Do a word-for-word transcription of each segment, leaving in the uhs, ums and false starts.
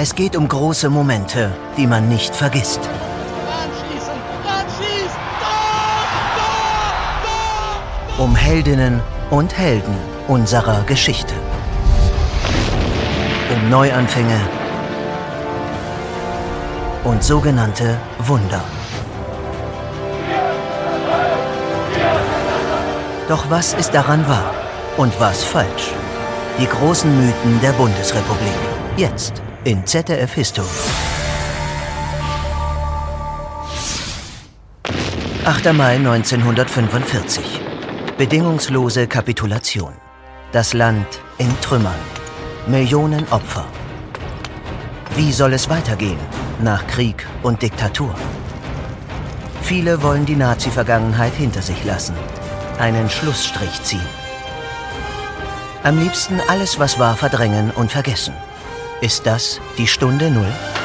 Es geht um große Momente, die man nicht vergisst. Ranschießen! Ranschießen! Tor! Tor! Tor! Um Heldinnen und Helden unserer Geschichte. Um Neuanfänge und sogenannte Wunder. Doch was ist daran wahr und was falsch? Die großen Mythen der Bundesrepublik. Jetzt in Z D F History. achter Mai neunzehnhundertfünfundvierzig. Bedingungslose Kapitulation. Das Land in Trümmern. Millionen Opfer. Wie soll es weitergehen nach Krieg und Diktatur? Viele wollen die Nazi-Vergangenheit hinter sich lassen, einen Schlussstrich ziehen. Am liebsten alles, was war, verdrängen und vergessen. Ist das die Stunde Null?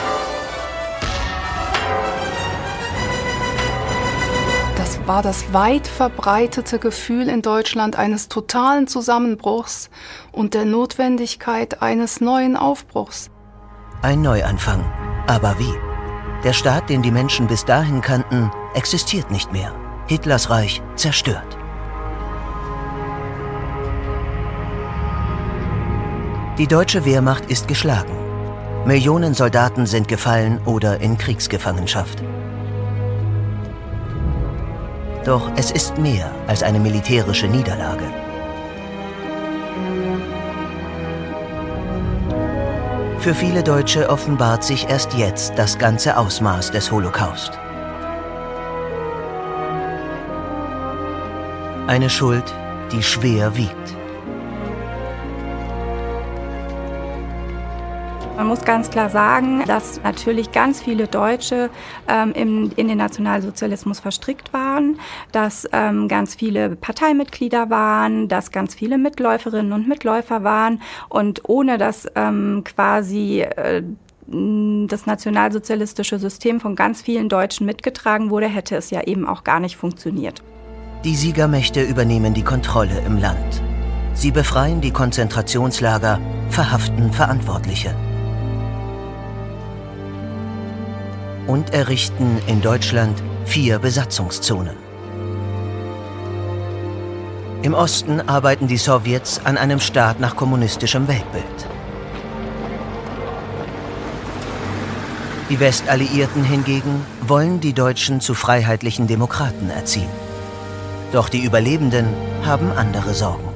Das war das weit verbreitete Gefühl in Deutschland eines totalen Zusammenbruchs und der Notwendigkeit eines neuen Aufbruchs. Ein Neuanfang. Aber wie? Der Staat, den die Menschen bis dahin kannten, existiert nicht mehr. Hitlers Reich zerstört. Die deutsche Wehrmacht ist geschlagen. Millionen Soldaten sind gefallen oder in Kriegsgefangenschaft. Doch es ist mehr als eine militärische Niederlage. Für viele Deutsche offenbart sich erst jetzt das ganze Ausmaß des Holocaust. Eine Schuld, die schwer wiegt. Man muss ganz klar sagen, dass natürlich ganz viele Deutsche ähm, im, in den Nationalsozialismus verstrickt waren, dass ähm, ganz viele Parteimitglieder waren, dass ganz viele Mitläuferinnen und Mitläufer waren und ohne dass ähm, quasi äh, das nationalsozialistische System von ganz vielen Deutschen mitgetragen wurde, hätte es ja eben auch gar nicht funktioniert. Die Siegermächte übernehmen die Kontrolle im Land. Sie befreien die Konzentrationslager, verhaften Verantwortliche. Und errichten in Deutschland vier Besatzungszonen. Im Osten arbeiten die Sowjets an einem Staat nach kommunistischem Weltbild. Die Westalliierten hingegen wollen die Deutschen zu freiheitlichen Demokraten erziehen. Doch die Überlebenden haben andere Sorgen.